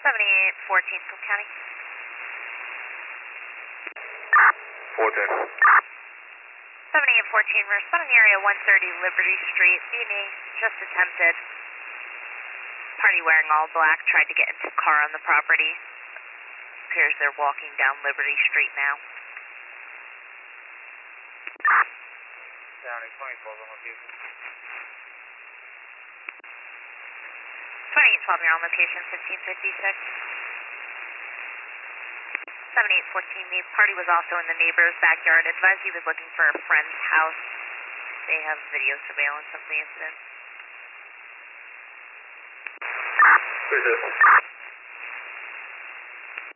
7814, Cook County. 410. 7814, we're responding area 130 Liberty Street. Beanie just attempted. Party wearing all black, tried to get into a car on the property. Appears they're walking down Liberty Street now. County 24 on location. 2812, you're on location, 1556. 7814, the party was also in the neighbor's backyard. Advised he was looking for a friend's house. They have video surveillance of the incident. Who's this?